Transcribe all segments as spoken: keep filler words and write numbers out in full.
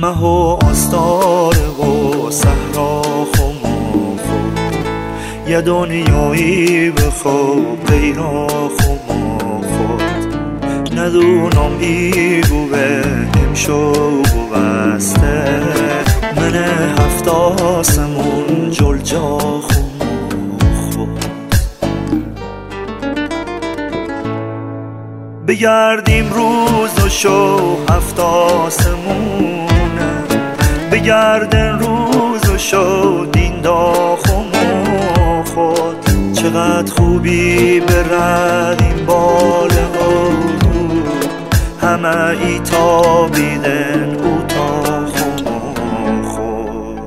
مه و آستاره و صحرا خم و خود، یه دنیایی بخواب غیرا خم و خود. ندونم ای بوه امشو بوسته من هفت آسمون جل جا خم و خود. بگردیم روز و شو هفت آسمونه، بگردن روز و شو دین داخم و خود. چقدر خوبی بردیم بال ها رو، همه ای تابیدن او تا خم و خود.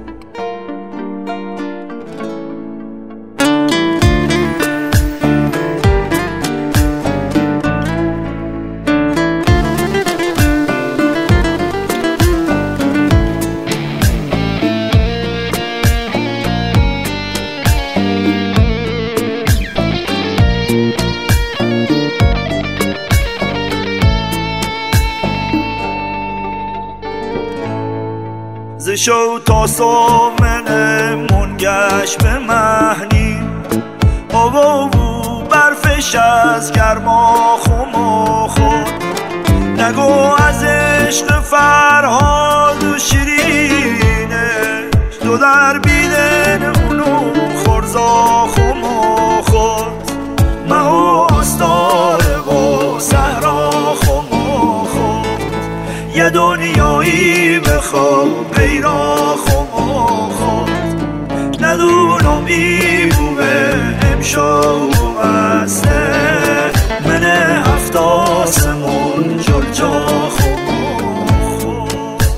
ز شو تا سومن منگش به مهنی، آوا و برفش از گرما خم و خود. نگو از عشق فرهاد و شیرینش، دو در بیدن اونو خورزا خم و خود. مه و آستاره و صحرا خم و خود، یه دنیایی بخواب غیرا خم و خود. ندونم ای بوه امشو بوسته من هفت آسمون جل جا خم و خود.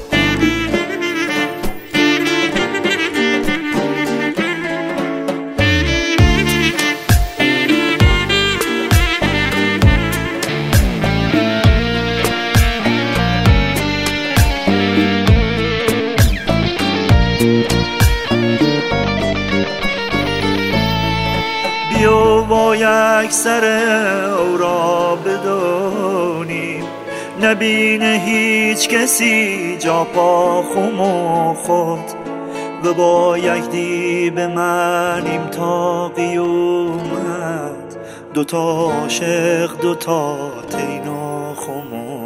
بیا با یک سر او را بدانیم، نبینه هیچ کسی جا پا خم و خود. و با یک دی بمانیم تا قیومت، دوتا عاشق دوتا تینا خم و